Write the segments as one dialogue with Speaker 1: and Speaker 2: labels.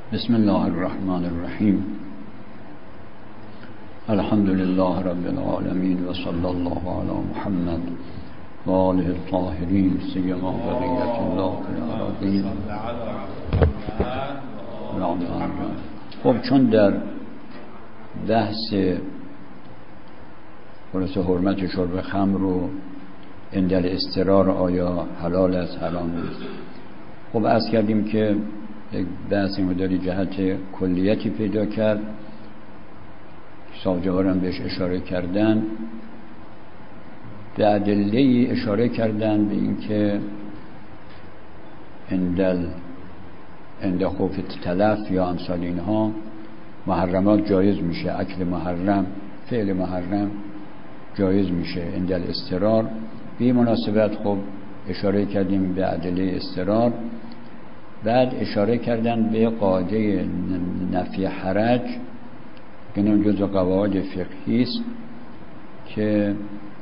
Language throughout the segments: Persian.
Speaker 1: بسم الله الرحمن الرحیم. الحمد لله رب العالمین و صلی الله علی محمد و آله الطاهرین سیما بقیت الله فی الارضین. خب چون در بحث خلاص حرمت شرب خمر رو اندل استرار آیا حلال است حرام نیست، خب عرض کردیم که یک بحث مداری جهت کلیتی پیدا کرد. صاحب جوهر هم بهش اشاره کردن، به ادله اشاره کردن به اینکه عند خوف تلف یا امثال اینها محرمات جایز میشه، اکل محرم، فعل محرم جایز میشه عند الاضطرار. به مناسبت خب اشاره کردیم به ادله اضطرار، بعد اشاره کردن به قاعده نفی حرج که این جزء قواعد فقهی است که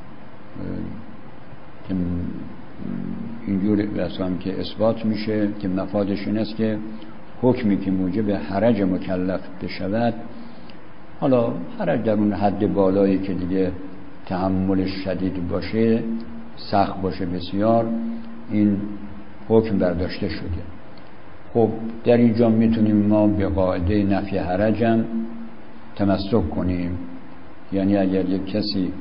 Speaker 1: اینجور بسام که اثبات میشه که مفادش این است که حکمی که موجب حرج مکلف بشود، حالا حرج در اون حد بالایی که دیگه تحملش شدید باشه، سخت باشه بسیار، این حکم برداشته شده. خب در اینجا میتونیم ما به قاعده نفی حرج هم تمسک کنیم. یعنی اگر یک کسی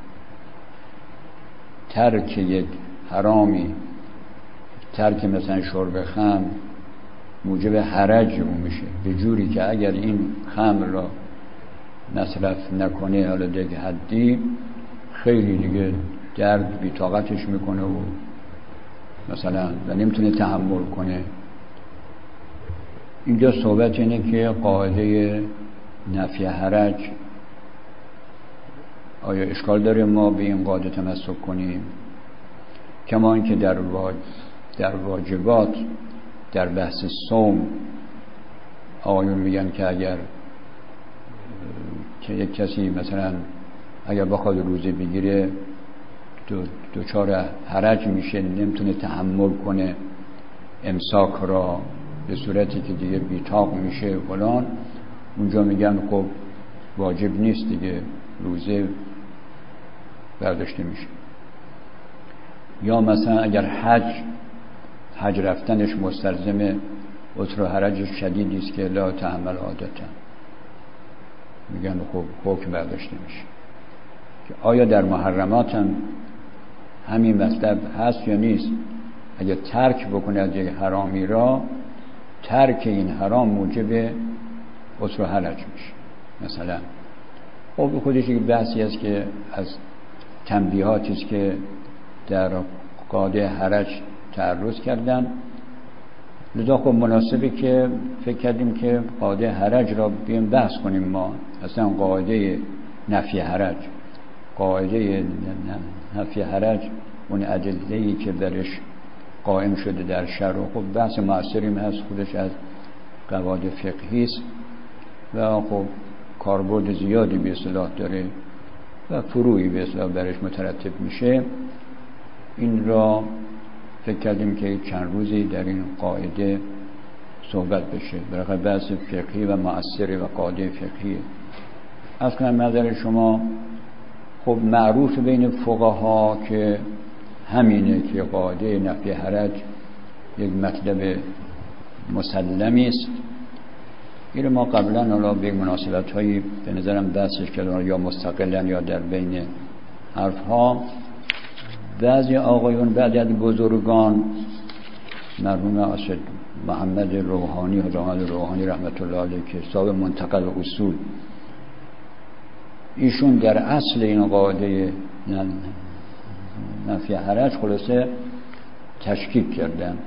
Speaker 1: ترک یک حرامی، ترک مثلا شرب خمر موجب حرج اون میشه، به جوری که اگر این خمر را مصرف نکنه حالا دیگه حدی خیلی دیگه درد بی‌طاقتش میکنه و مثلا و نمیتونه تحمل کنه. اینجا صحبت اینه که قاعده نفی حرج آیا اشکال داره ما به این قاعده تمسک کنیم؟ کما اینکه در واجبات در بحث صوم آقایون میگن که اگر که یک کسی مثلا اگر بخواد روزه بگیره دچار حرج میشه، نمیتونه تحمل کنه امساک را، به صورتی که دیگه بی‌طاق میشه فلان، اونجا میگن خب واجب نیست دیگه، روزه برداشته میشه. یا مثلا اگر حج رفتنش مستلزم عسر و حرج شدیدی است که لا تحمل عادتا، میگن خب حکم برداشته میشه. که آیا در محرمات هم همین مطلب هست یا نیست؟ اگر ترک بکنه از یک حرامی را، ترک این حرام موجب عسر و حرج میشه مثلا. خب خودش یک بحثی است که از تنبیهاتی است که در قاعده حرج تعرض کردن. لذا خب مناسبه که فکر کردیم که قاعده حرج را بیایم بحث کنیم. ما اصلا قاعده نفی حرج، قاعده نفی حرج اون ادله‌ای که درش قائم شده در شرع، خب بحث معاصریم هست، خودش از قواعد فقهی است و خب کاربرد زیادی به اصطلاح داره و فروعی به اصطلاح برش مترتب میشه. این را فکر کردیم که چند روزی در این قاعده صحبت بشه، برای بحث فقهی و معاصر و قاعده فقهی. اصلا نظر شما خب معروف بین فقها که همینه که قاعده نفی حرج یک مطلب مسلمی است. این ما قبلا حالا به مناسبت هایی به نظرم بحثش کردن، یا مستقلا یا در بین حرف ها. بعضی آقایون بعد از بزرگان، مرحوم اسد محمد روحانی رحمت الله علیه که صاحب منتقل اصول، ایشون در اصل این قاعده نفی حرج خلاصه تشکیک کردن.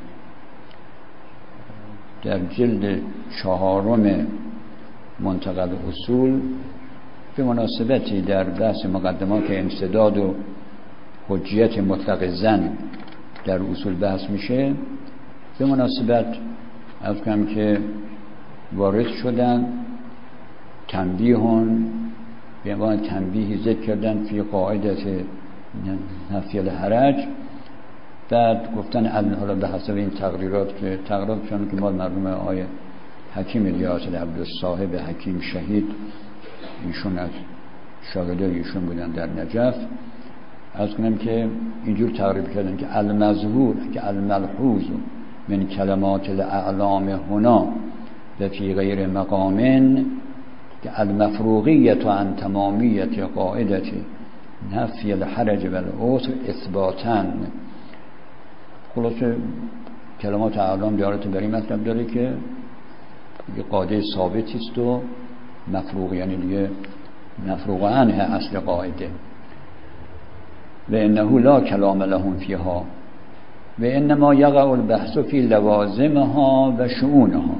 Speaker 1: در جلد 4 منتقل اصول به مناسبتی در بحث مقدمات انسداد و حجیت مطلق زن در اصول بحث میشه، به مناسبت از کم که وارد شدن تنبیهون به عنوان تنبیهی ذکر کردن فی قاعدت نفی الحرج. بعد گفتن حالا به حسب این تقریرات که تقریراتشون که مال مرحوم آقای حکیم الیاس عبدالصاحب حکیم شهید، ایشون از شاگردای ایشون بودن در نجف. از کنم که اینجور تعریف کردن که المظهور که الملحوظ من کلمات الاعلام هنا و فی غیر مقام که المفروغیت عن تمامیت قاعدت نفی الحرج و العسر اثباتا. خلاصه کلمات اعلام دیارت بر این مطلب داره که یه قاعده ثابتی است و مفروغ، یعنی دیگه مفروغ عنه اصل قاعده. و انه لا کلام لهم فیها و انما یقع البحث فی لوازمها و شؤونها.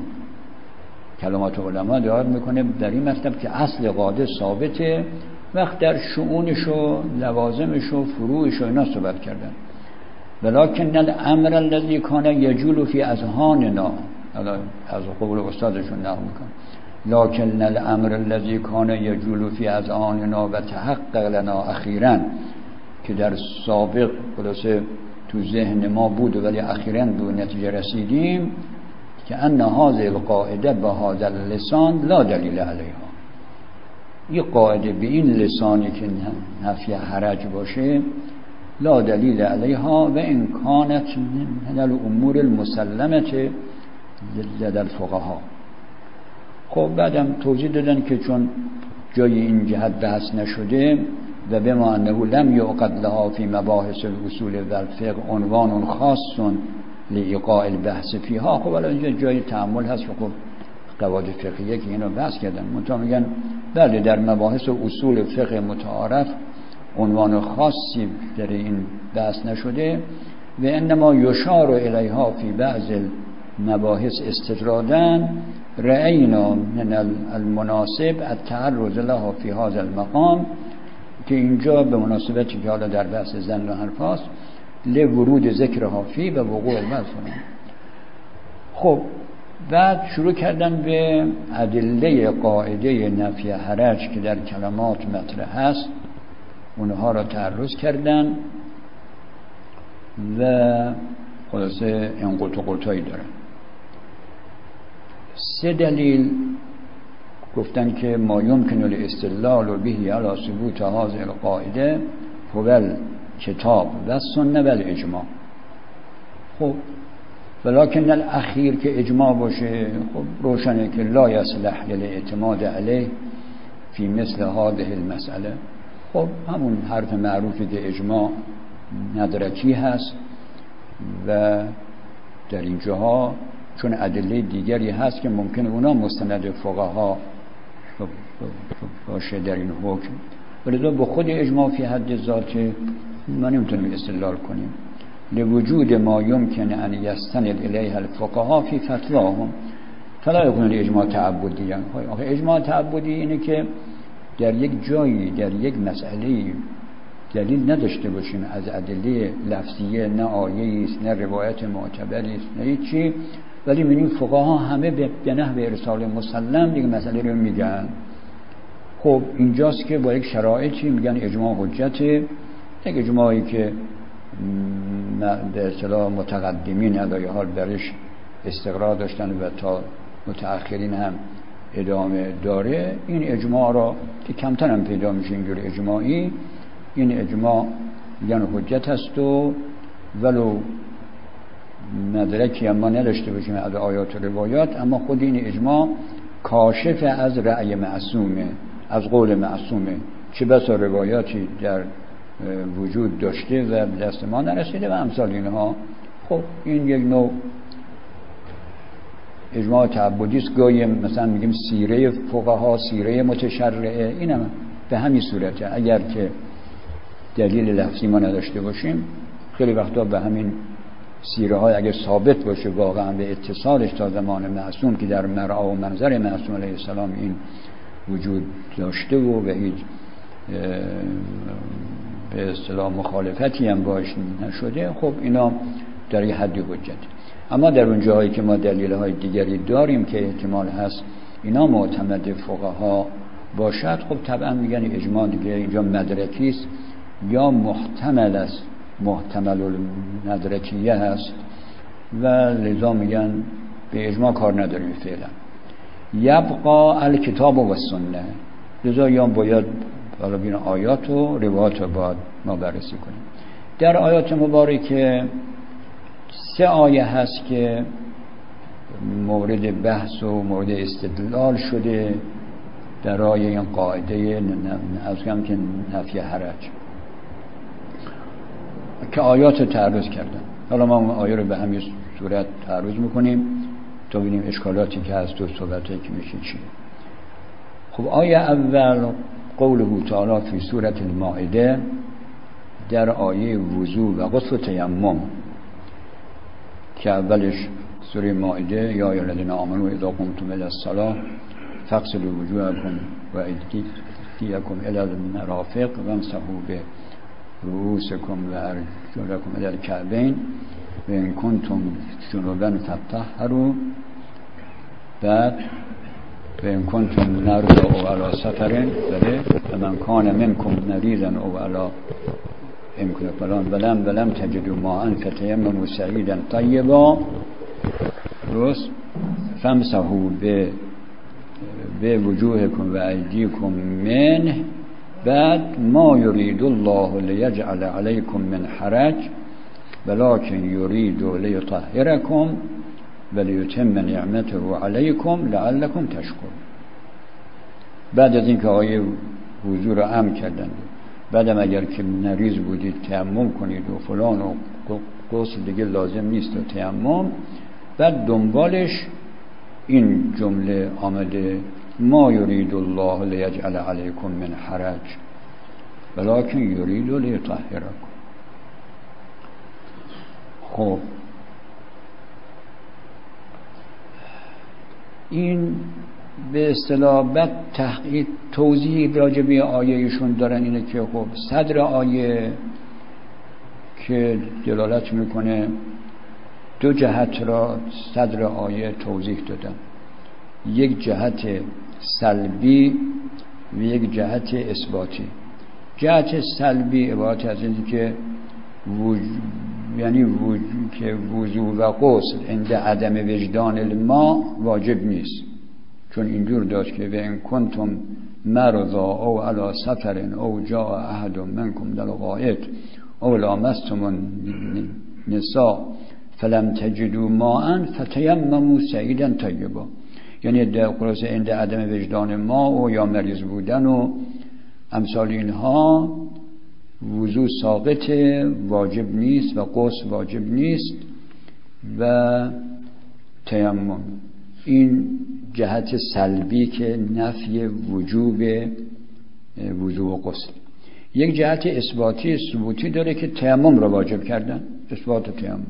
Speaker 1: کلمات علما دیار میکنه در این مطلب که اصل قاعده ثابته، وقت در شؤونش و لوازمش و فروعش و اینا صحبت کردن. ولکن الامر الذي كان يجول في اذهاننا، از قول استادشون نقل میکنه، لكن الامر الذي كان يجول في اذهاننا و تحقق لنا اخیرا، که در سابق خلاصه تو ذهن ما بود ولی اخیراً به نتیجه رسیدیم که ان هذه القاعده به هذا اللسان لا دلیل علیها. این قاعده به این لسانی که نفی حرج باشه لا دلیل علیها و ان کانت من الامور المسلمه لدى الفقهاء. خب بعدم توضیح دادن که چون جای این جهت بحث نشده و بما انه لم یعقد لها فی مباحث الاصول و الفقه عنوان خاص لایقاع البحث فیها، خب الان اینجا جای تأمل هست. خب قواعد فقهیه که اینو بحث کردن منتها میگن بله در مباحث اصول فقه متعارف عنوان خاصی در این بحث نشده و انما یشار الیها فی بعض المباحث استطرادا رأینا من المناسب التعرض لها فی هذا المقام، که اینجا به مناسبتی که حالا در بحث زن و حرف هست لورود ذکرها فی و وقوع المذکور. خب بعد شروع کردن به ادله قاعده نفی حرج که در کلمات مطرح هست، اونها را تعرض کردن و خلاصه این قطعی دارن. 3 دلیل گفتن که ما یمکن الاستدلال به علی ثبوت هذه القاعده هو کتاب و سنت و الاجماع. خب ولکن الاخیر که اجماع باشه خب روشنه که لا یصلح للاعتماد علیه فی مثل هذه المسئله. خب همون حرف معروفی که اجماع ندرکی هست و در اینجاها چون ادله دیگری هست که ممکنه اونا مستند فقها باشه در این حکم، ولذا با خود اجماع فی حد ذات ما نمیتونیم استدلال کنیم لوجود ما یمکن ان یستند الیه الفقها فی فتواهم فلا یکون الاجماع تعبدی. آخه اجماع تعبدی اینه که در یک جایی در یک مسئله دلیل نداشته باشیم از ادله لفظیه، نه آیه است نه روایت معتبری است نه هیچی، ولی می‌بینیم فقها همه به نحو ارسال مسلم دیگه مسئله رو میگن. خب اینجاست که با یک شرایطی میگن اجماع حجته، یک اجماعی که به اصطلاح متقدمین علی حال درش استقرار داشتن و تا متأخرین هم ادامه داره. این اجماع را که کمتر هم پیدا میشه اینجور اجماعی، این اجماع میگن حجت هست و ولو مدرکی اما نداشته باشیم از آیات و روایات، اما خود این اجماع کاشف از رأی معصومه، از قول معصومه، چه بسا روایاتی در وجود داشته و به دست ما نرسیده و امثال اینها. خب این یک نوع اجماع تعبدی است. گاهی مثلا میگیم سیره فقها، سیره متشرعه، اینم به همین صورته. اگر که دلیل لفظی ما نداشته باشیم خیلی وقتا به همین سیره های اگر ثابت باشه واقعا به اتصالش تا زمان معصوم که در مرعا و منظر معصوم علیه السلام این وجود داشته و به هیچ به اصطلاح مخالفتی هم باش نشده، خب اینا در یه حدی حجت. اما در اون جاهایی که ما دلیل های دیگری داریم که احتمال هست اینا معتمد فقها باشد، خب طبعا میگن اجماع دیگه اینجا مدرکی است یا محتمل است، محتمل المدرکیه هست و لذا میگن به اجماع کار نداریم فعلا. یبقا الکتاب و سنه. لذا یا باید حالا بین آیات و روایات رو باید ما بررسی کنیم. در آیات مبارکه 3 آیه هست که مورد بحث و مورد استدلال شده در این قاعده از که نفی حرج که آیات تعرض کردن. حالا ما اون آیه رو به همین صورت تعرض میکنیم تا ببینیم اشکالاتی که هست و صحبتی که میشه چیه. خب آیه اول قوله تعالی فی سوره المائده، در آیه وضو و غسل و تیمم که اولش سوره مائده یا ایها الذین آمنوا اذا قمتم الی الصلاة فاغسلوا وجوهکم و ایدیکم الی المرافق وامسحوا برؤوسکم و ارجلکم الی الکعبین و ان کنتم جنبا فطهروا. بعد و ان کنتم مرضی او علی سفر فمن کان منکم مریضا او علی امکان فلان ولم تجدوا ماء فتیمموا صعیدا طیبا درست فامسحوا به وجوهکم و ایدیکم منه. بعد ما یرید الله لیجعل علیکم من حرج ولکن یرید لیطهرکم ولیتم نعمته علیکم لعلکم تشکرون. بعد از اینکه آیه وضو رو امر کردند، بعدم اگر که مریض بودید تیمم کنید و فلان و غسل دیگه لازم نیست و تیمم، بعد دنبالش این جمله آمده ما یرید الله لیجعل علیکم من حرج ولکن یرید لیطهرکم. خب این به اصطلاح بعد تحقیق توضیح راجع به آیه ایشون دارن اینه که خب صدر آیه که دلالت میکنه 2 جهت را صدر آیه توضیح دادن، یک جهت سلبی و یک جهت اثباتی. جهت سلبی عبارت از اینه که یعنی که وضو و غسل عند عدم وجدان الماء واجب نیست، چون اینجور داشت که و ان کنتم مرضی او علی سفر او جاء احد منکم من الغائط او لامستم النساء فلم تجدوا ماء فتیمموا صعیدا طیبا. یعنی در خلاصه عند عدم وجدان ما و یا مریض بودن و امثال اینها وضو ساقط واجب نیست و غسل واجب نیست و تیمم. این جهت سلبی که نفی وجوب وضو و غسل. یک جهت اثباتی ثبوتی داره که تیمم را واجب کردن، اثبات تیمم.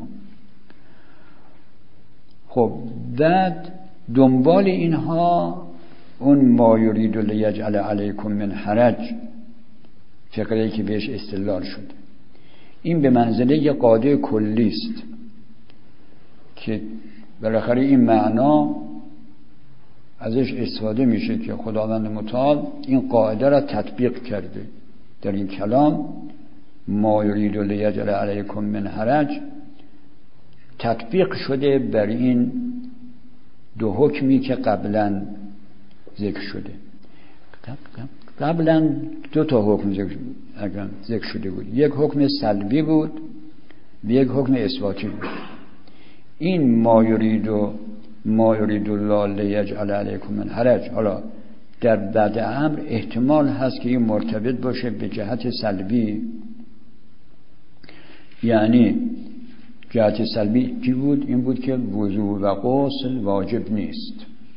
Speaker 1: خب بعد دنبال اینها اون ما یرید لیجعل علیکم من حرج فقره‌ای که بهش استدلال شده، این به منزله یک قاعده کلی است که بالاخره این معنا ازش استفاده میشه که خداوند متعال این قاعده را تطبیق کرده در این کلام. ما یرید لیجعل علیکم من حرج تطبیق شده بر این 2 حکمی که قبلا ذکر شده. قبلا 2 تا حکم ذکر شده بود، یک حکم سلبی بود و یک حکم اثباتی بود. این ما یرید الله لیجعل علیکم من حرج، حالا در بعد امر احتمال هست که این مرتبط باشه به جهت سلبی. یعنی جهت سلبی چی بود؟ این بود که وضو و غسل واجب نیست.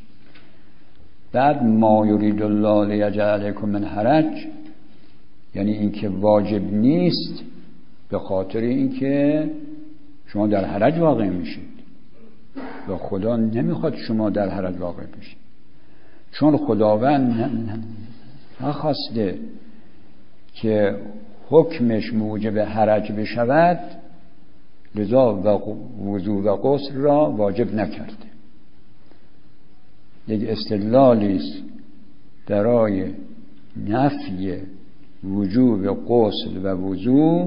Speaker 1: بعد ما یرید الله لیجعل علیکم من حرج یعنی این که واجب نیست به خاطر اینکه شما در حرج واقع میشید و خدا نمیخواد شما در حرج واقع بشید، چون خداوند نخواسته که حکمش موجب حرج بشود، لذا وضو و غسل را واجب نکرده. یک استدلالی است برای نفی وجوب غسل و وضو،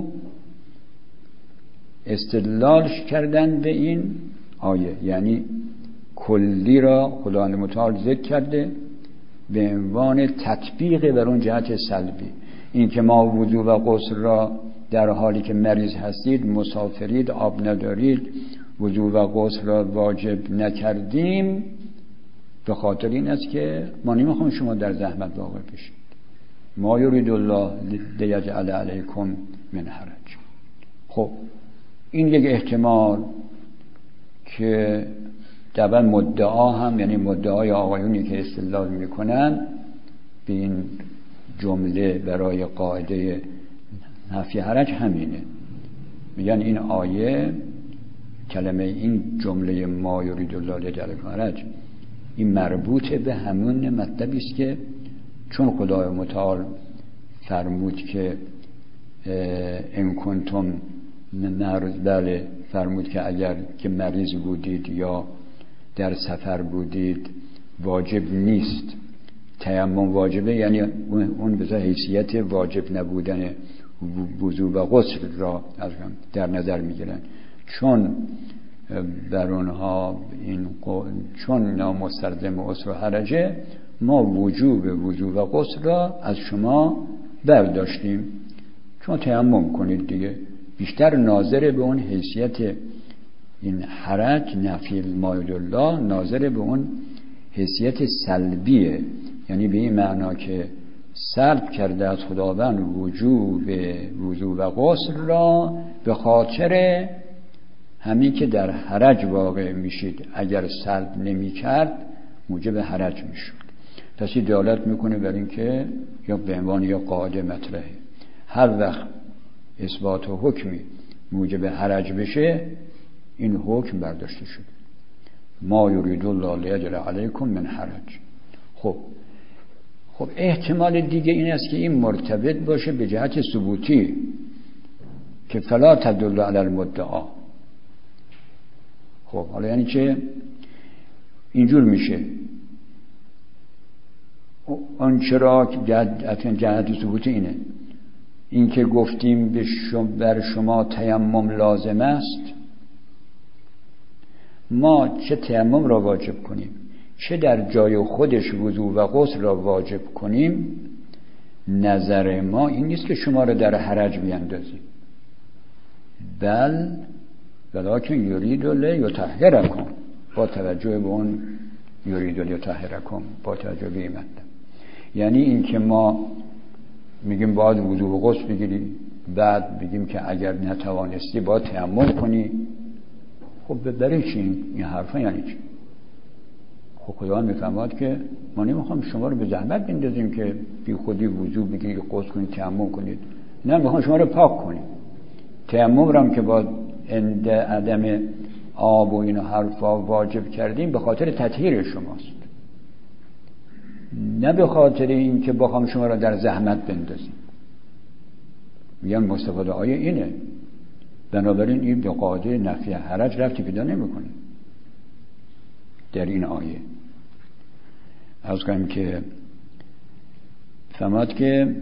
Speaker 1: استدلالش کردن به این آیه. یعنی کلی را خداوند متعال ذکر کرده به عنوان تطبیق بر اون جهت سلبی. این که ما وضو و غسل را در حالی که مریض هستید، مسافرید، آب ندارید، وضو و غسل را واجب نکردیم، به خاطر این است که ما نمیخوایم شما در زحمت واقع بشید. ما یرید الله لیجعل علیکم من حرج. خب این یک احتمال که طبعا مدعا هم، یعنی مدعای آقایونی که استدلال میکنن به این جمله برای قاعده نفی حرج همینه. میگن این آیه، کلمه این جمله ما یرید الله لیجعل علیکم حرج، این مربوط به همون مطلبی است که چون خدای متعال فرمود که ان کنتم بله، فرمود که اگر که مریض بودید یا در سفر بودید واجب نیست تیمم، واجبه یعنی اون به حیثیت واجب نبودن وضو و غسل را در نظر میگیرن، چون بر اونها چون اینا مستلزم عسر و حرجه، ما وجوب وضو و غسل را از شما برداشتیم، چون تیمم کنید دیگه. بیشتر ناظر به اون حیثیت این حرج، نفی المایل الله، ناظر به اون حیثیت سلبیه، یعنی به این معنا که سلب کرده از خداوند وجوب وضو و غسل را به خاطر همین که در حرج واقع میشید. اگر سلب نمی کرد موجب حرج میشد. پس دلالت میکنه بر این که یا به عنوان یا قاعده مطرحه، هر وقت اثبات و حکمی موجب حرج بشه این حکم برداشته شد. ما یرید الله لیجعل علیکم من حرج. خب احتمال دیگه این است که این مرتبط باشه به جهت ثبوتی که فلا تدل علی المدعا. خب حالا یعنی چه؟ اینجور میشه آنچه را که جهت ثبوتی اینه، این که گفتیم بر شما تیمم لازم است، ما چه تیمم را واجب کنیم چه در جای خودش وضو و غسل را واجب کنیم، نظر ما این نیست که شما را در حرج بیندازیم، ولکن یرید لیطهرکم، با توجه به اون یرید لیطهرکم، با توجه به این مطلب. یعنی این که ما میگیم باید وضو و غسل بگیری، بعد بگیم که اگر نتوانستی باید تیمم کنی، خب برای چی این حرفا؟ یعنی چی؟ خب خداوند میفرماد که ما نمیخوام شما رو به زحمت بندازیم که بی خودی وضو بگیرید، غسل کنید، تیمم کنید، نه، میخوام شما رو پاک کنیم. تیمم رو هم که با عند عدم آب و این حرفا واجب کردیم به خاطر تطهیر شماست، نه به خاطر این که بخوام شما را در زحمت بندازیم. میگن مستفاده آیه اینه، بنابراین این به قاعده نفی حرج ربطی پیدا نمیکنه در این آیه. عرض کنم که فهمت که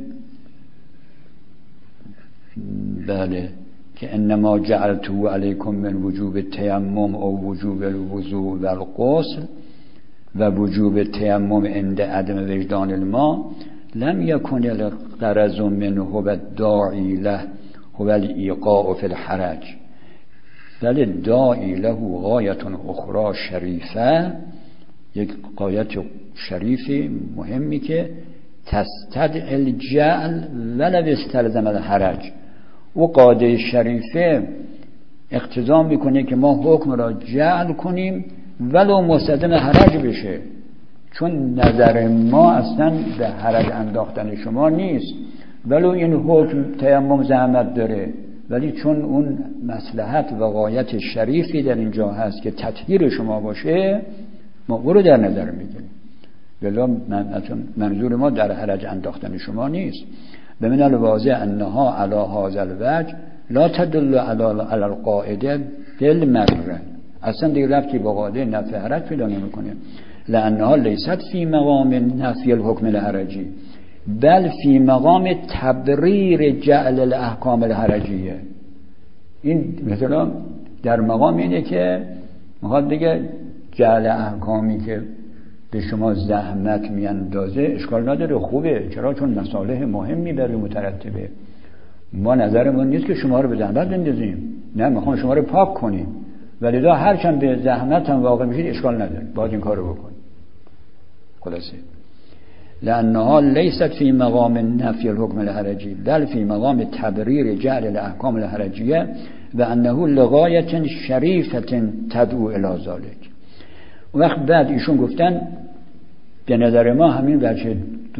Speaker 1: بله که انما جعلته علیکم من وجوب التیمم او وجوب الوضوء و الغسل و وجوب التیمم عند عدم وجدان الماء لم یکن الغرض منه و الداعی له هو الایقاع فی الحرج، بل الداعی له غایت اخرى شریفه، یک غایت شریفی مهمی که تستدعی الجعل ولو استلزم الحرج. و قاعده شریفه اقتضا میکنه که ما حکم را جعل کنیم ولو مستلزم حرج بشه، چون نظر ما اصلا به حرج انداختن شما نیست، ولو این حکم تیمم زحمت داره، ولی چون اون مصلحت و غایت شریفی در اینجا هست که تطهیر شما باشه، ما او رو در نظر میگیریم. ولی منظور ما در حرج انداختن شما نیست. بمن الواضح انها علی هذا الوجه لا تدل علی القاعده بالمره، اصلا دیگه ربطی با قاعده نفی حرج پیدا نمیکنه، لانها لیست فی مقام نفی الحکم الحرجی بل فی مقام تبریر جعل الاحکام الحرجیه. این مثلا در مقام اینه که میخواد دیگه جعل احکامی که به شما زحمت میاندازه اشکال نداره، خوبه. چرا؟ چون مصالح مهمی برای مترتبه. ما نظرمون نیست که شما رو به زحمت بندازیم، نه، میخوام شما رو پاک کنیم، ولذا هرچند به زحمت هم واقع میشید اشکال نداره، باید این کار رو بکنیم. خلاصه لانها لیست فی مقام نفی الحکم الحرجی بل فی مقام تبریر جعل الاحکام الحرجیه و انه لغایه شریفه تدعو الی ذلک. وقت بعد ایشون گفتن به نظر ما همین وجه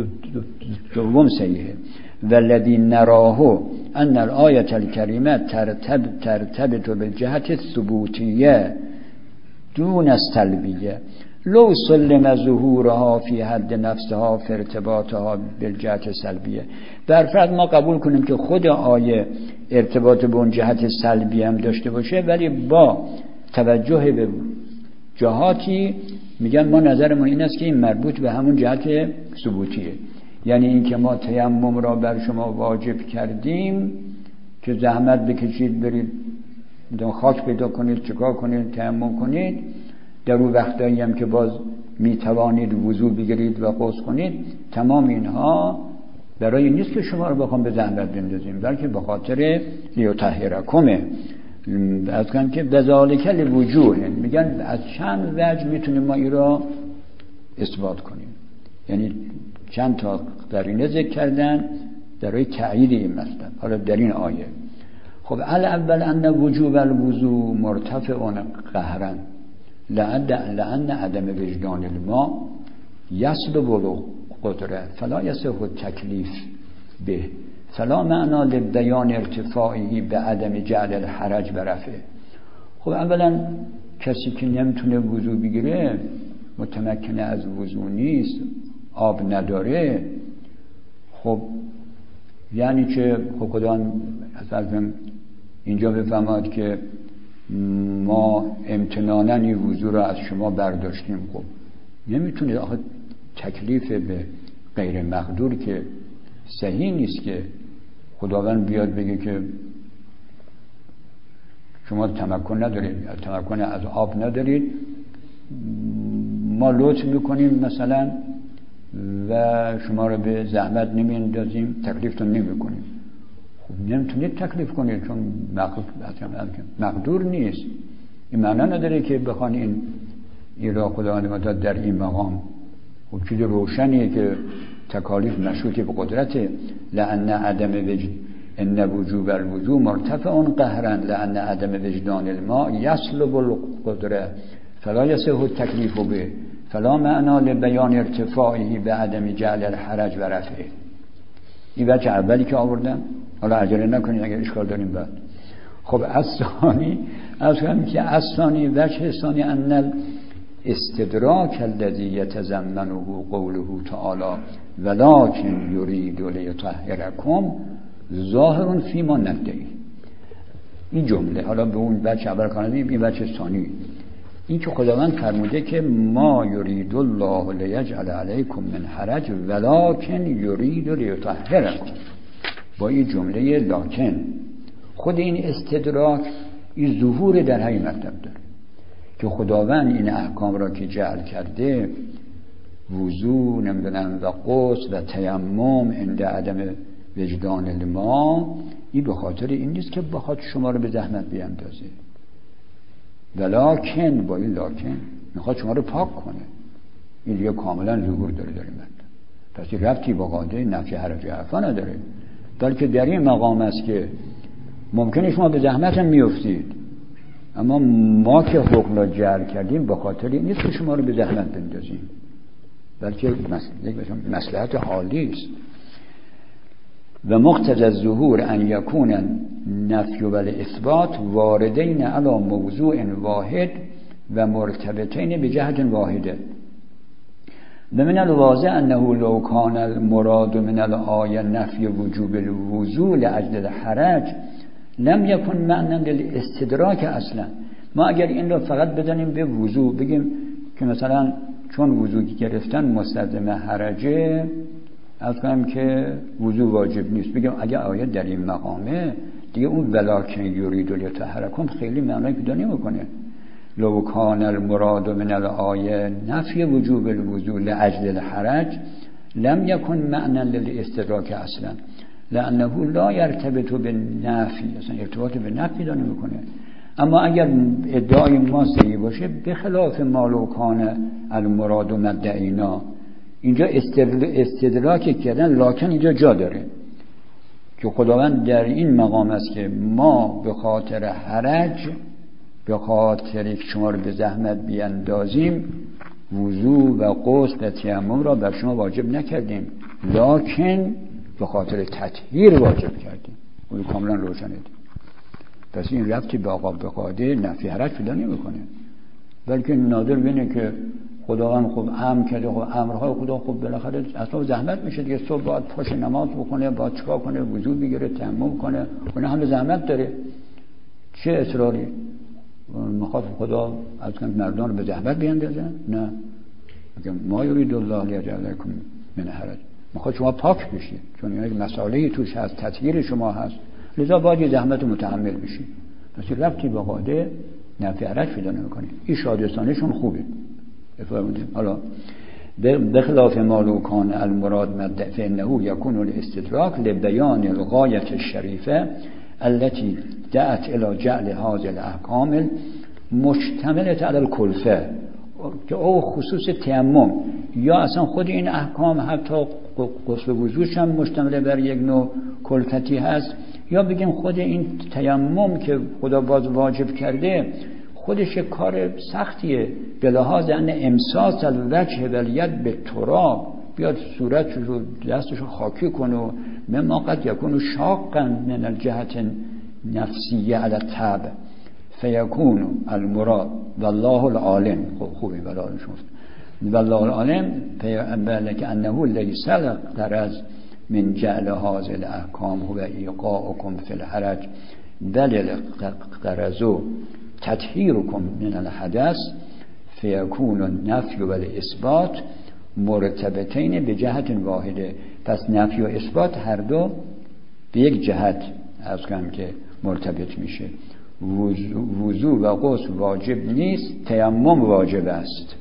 Speaker 1: دوم صحیحه. والذی نراه ان الآیه الکریمه ترتبط بالجهت الثبوتیه دون السلبیه لو سلم ظهورها فی حد نفسها فی ارتباطها بالجهت سلبیه. در فرض ما قبول کنیم که خود آیه ارتباط به اون جهت سلبی هم داشته باشه، ولی با توجه به جهاتی میگن ما نظرمون این است که این مربوط به همون جهت ثبوتیه، یعنی این که ما تیمم را بر شما واجب کردیم که زحمت بکشید برید خاک پیدا کنید، چکار کنید، تیمم کنید، در اون وقتایی هم که باز میتوانید وضو بگیرید و غسل کنید، تمام اینها برای نیست که شما رو بخوام به زحمت بندازیم، بلکه به خاطر لیطهرکم. از کنم که بذالک لوجوه، میگن از چند وجه میتونیم ما این را اثبات کنیم، یعنی چند تا قرینه ذکر کردن برای تأیید این مطلب. حالا در این آیه خب الاول ان وجوب الوضوء مرتفع قهرا لأن عدم وجدان الماء يسلب القدرة فلا يصح التكليف به فلا معنى لبيان ارتفاعه به عدم جعل الحرج برفعه. خب اولا کسی که نمیتونه وضو بگیره، متمکن از وضو نیست، آب نداره، خب یعنی که خدا اصلا اینجا بفهمد که ما امتنانا این وضو را از شما برداشتیم. خب نمیتونه، آخه تکلیف به غیر مقدور که صحیح نیست که خداوند بیاد بگه که شما تمکن ندارید، تمکن از آب ندارید، ما لطف میکنیم مثلا و شما رو به زحمت نمیندازیم، تکلیفتون نمیکنیم. خب نمیتونید تکلیف کنید چون مقدور نیست. این معنی نداره که بخوان این را خداوند متعال در این مقام. خب چیز روشنیه که تکالیف مشروط به قدرته. لأن عدم وجد ان وجوب الوضوء مرتفع قهرا لأن عدم وجدان الماء يسلب القدرة فلا يصح التكليف به فلا معنى لبيان ارتفاعه به عدم جعل الحرج و رفعه. این وجه اولی که آوردم، حالا عجله نکنید اگر اشکال داریم بعد. خب الثانی وجه ثانی ان الاستدراک الذي يتضمنه قوله تعالى ولكن يريد ليطهركم ظاهر فيما ندعي. این جمله حالا به اون وجه اول کنیم، این وجه ثانی، این که خداوند فرموده که ما یرید الله لیجعل علیکم من حرج ولکن یرید لیطهرکم، با این جمله لکن خود این استدراک این ظهور در همین مطلب داره که خداوند این احکام را که جعل کرده، وضو نمیدونم و غسل و تیمم عند عدم وجدان الماء، این به خاطر این نیست که بخواد شما رو به زحمت بیاندازه، ولکن با این لاکن میخواد شما رو پاک کنه. این دیگه کاملا ظهور داره در این مطلب، پس این ربطی با قاعده نفی حرج عفا نداره، بلکه در این مقام است که ممکنه شما به زحمت هم میافتید، اما ما که حکم را جعل کردیم به خاطر این نیست که شما رو به زحمت بندازیم، بلکه مصلحت عالی است. و مقتضی الظهور ان یکون نفی و اثبات واردین علی موضوع واحد و مرتبطین بجهت واحده. من الواضح انه لو کان المراد من الآیه نفی وجوب الوضوء لاجل الحرج لم یکن معنی للاستدراک اصلا. ما اگر این را فقط بدانیم به وضوء، بگیم که مثلا چون وضوء گرفتن مستلزم حرجه، از کنم که وضوء واجب نیست، بگم اگر آیه در این مقامه دیگه اون ولکن یرید لیطهرکم خیلی معنی پیدا نمیکنه. لو کان المراد من الآیه نفی وجوب الوضوء لاجل الحرج لم یکن معنی للاستدراک اصلا لانه لا یرتبط بالنفی، اصلا ارتباط به نفی پیدا نمیکنه. اما اگر ادعای ما صحیح باشه به خلاف ما لو کان المراد مدعینا، اینجا استدراک کردن لکن اینجا جا داره که خداوند در این مقام است که ما به خاطر حرج، به خاطر که شما رو به زحمت بیاندازیم وضو و غسل و تیمم را بر شما واجب نکردیم، لکن به خاطر تطهیر واجب کردیم. اون کاملا روشنه. پس این ربطی به آقا به قاعده نفی حرج پیدا نمیکنه، بلکه نادر بینه که خداوند خب امر کرده، خب امرهای خدا خب بالاخره اصلا زحمت میشه دیگه، صبح باید پاش نماز بکنه، باید چیکار کنه، وضو بگیره، تیمم کنه، اون هم زحمت داره. چه اصراری میخواد خدا از مردان رو به زحمت بیاندازه؟ نه، میگه ما یرید الله لیجعل لکم من حرج، میخواد شما پاک بشید، چون این مسئله توش هست، تطهیر شما هست، لذا باید زحمت متحمل بشید. پس ربطی به قاعده نفی حرج پیدا نمیکنه. این شادستانشون خوبه. بفرمایید. حالا بخلاف ما لو کان المراد مد فانه یکون الاستدراک لبیان الغایه الشریفه التي دعت الى جعل هذه الاحکام مشتمله علی الکلفه، که او خصوص تیمم یا اصلا خود این احکام حتی غسل و وضوش هم مشتمل بر یک نوع کلفتی هست، یا بگیم خود این تیمم که خدا باز واجب کرده خودش کار سختیه، به لحاظ ان امساس الوجه و الید به تراب، بیاد صورتش رو دستش رو خاکی کنه و مما قد یکون شاقا من الجهت نفسیه علی الطبع فیکون المراد والله العالم. خوبی بلال شفت والله العالم بلکه انه لیس الغرض من جعل هذه الاحکام هو ایقاعکم فی الحرج بل الغرض تطهیرکم من الحدث فیکون النفی و الاثبات مرتبطین به جهت واحده. پس نفی و اثبات هر دو به یک جهت از کم که مرتبط میشه. وضو و غسل واجب نیست، تیمم واجب است.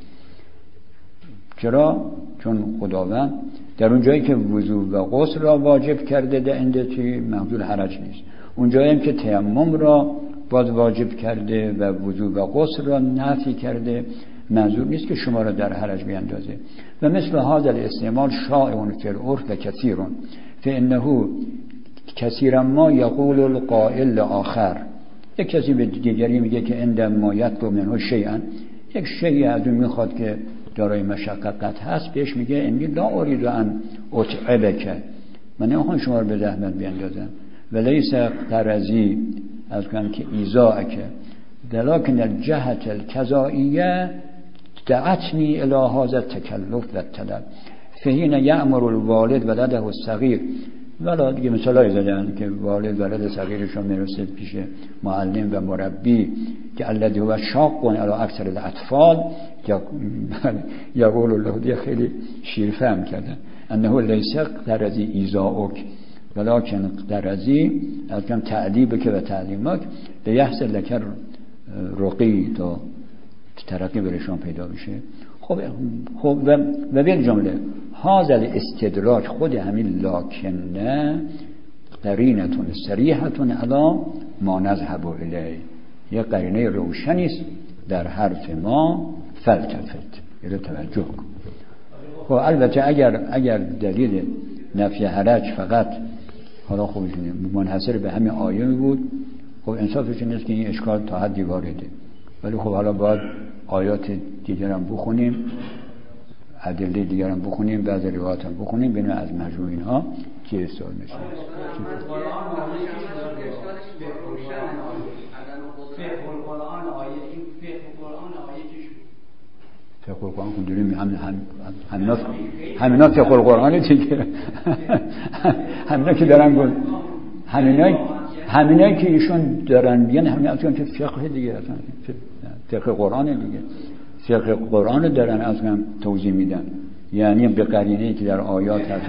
Speaker 1: چرا؟ چون خداوند در اون جایی که وضو و غسل را واجب کرده ده اندتی محضور حرج نیست، اون جایی هم که تیمم را باز واجب کرده و وضو و غسل را نفی کرده منظور نیست که شما را در حرج بیاندازه. و مثل هذا الاستعمال شائع فی العرف و کثیر فانه کثیرا ما یقول القائل آخر، یک کسی به دیگری میگه که عندما یطلب منه شیئا، یک شیئی از اون میخواد که دارای مشقت هست، بهش میگه انی لا اريد ان اتعبک، من نمیخوام شما رو به زحمت بیاندازم، ولیس غرضی از کنم که ایذاءک ولکن الجهت القضائیه دعتنی الی هذا التکلف و الطلب فحین یأمر الوالد ولده الصغیر. ولی دیگه مثالایی زدن که والد ولد صغیرشون میرسه پیش معلم و مربی که الذی هو شاق علی اکثر الاطفال، یقول الله، دیگه خیلی شیرفهم کردن انه لیس غرضی ایذاءک ولکن غرضی از کم تعلیبک و تعلیمک لیحصل لک رقی، تا ترقی برشان پیدا بشه. خب و به جمله هذا الاستدراک، خود همین لکنه قرینتون صریحتون علی ما نذهب الیه، یه قرینه روشنی است در حرف ما فلتفت، یه توجه کن. خب البته اگر دلیل نفی حرج فقط حالا خوبش منحصر به همین آیه بود، خب انصافش نیست که این اشکال تا حدی وارده، ولی خب حالا باید آیات دیگر هم بخونیم، ادله دیگر هم بخونیم، بعضی روایات هم بخونیم، ببینیم از مجموع اینها چه استفاده میشه. فقه القرآن خوندیم، همینا فقه القرآن دیگه، همینا که دارن گفت، همینایی که ایشون دارن بیان همین از که فقه دیگه، اصلا فقه قرآن دیگه، فقه قرآن دارن از هم توضیح میدن، یعنی به قرینه‌ای که در آیات هست.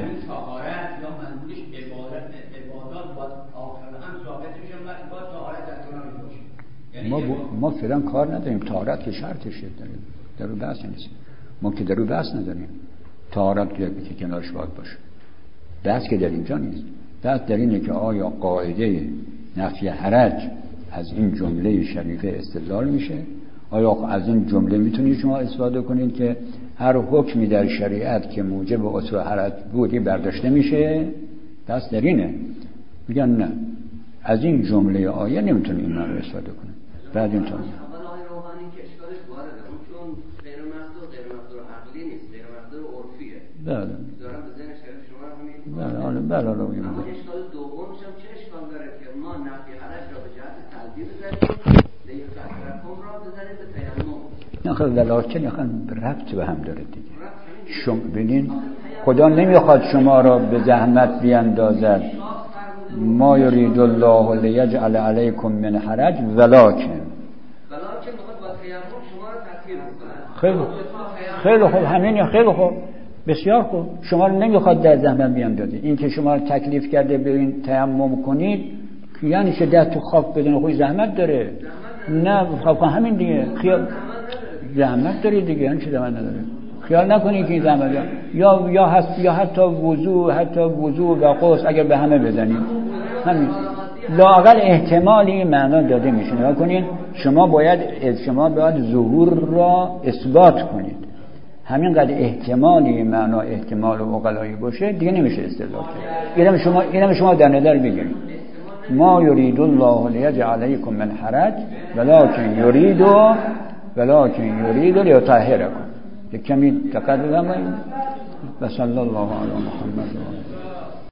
Speaker 1: ما فعلا کار نداریم. طهارت که شرطشه، در رو بحث نیست. ما که در رو بحث نداریم. طهارت که کنارش باید باشه. بحث که در اینجا نیست. بحث در اینه که آیا قاعده نفی حرج از این جمله شریفه استدلال میشه؟ آیا از این جمله میتونید شما استفاده کنید که هر حکمی در شریعت که موجب عطر حرج بودی برداشته میشه؟ بحث در اینه. میگن نه، از این جمله آیه نمیتونید این رو استفاده کنید. بعد اینطور بله
Speaker 2: دارم به ذهن شریف شما همین
Speaker 1: بله
Speaker 2: اما اشکال دومش هم چه اشکال داره که ما نفی حرج را به جهت تلبیه بزنیم، لیک تکرکم را بزنیم به تیمم.
Speaker 1: نه خیلی ولیکن ربط به هم داره دیگه. شما ببینین خدا نمیخواد شما را به زحمت بیاندازد. ما یرید الله لیجعل علیکم من حرج ولکن
Speaker 2: میخواد با تیمم شما را تطهیر کنه.
Speaker 1: خیلی خوب همین، خیلی خوب، بسیار خوب. شما رو نمیخواد در زحمت بیاندازه. این که شما رو تکلیف کرده برین تیمم کنید یعنی شدت تو خواب بدون خود زحمت داره. نه خواب همین دیگه. خیال زحمت داره دیگه، یعنی چه زحمت نداره. خیال نکنید که این زحمت داره. یا حتی وضو و غسل اگر به همه بزنید همین لااقل احتمالی معنا داده میشه. نگاه کنین شما باید ظهور را اثبات کنید. همینقدر احتمالی معنا احتمال و عقلایی باشه دیگه نمیشه استدلال کرد. اینم شما در نظر بگیرید. ما یرید الله لیجعل علیکم من حرج ولکن یرید لیطهرکم. یک کمی دقت بفرمایید. و صلی الله علی محمد.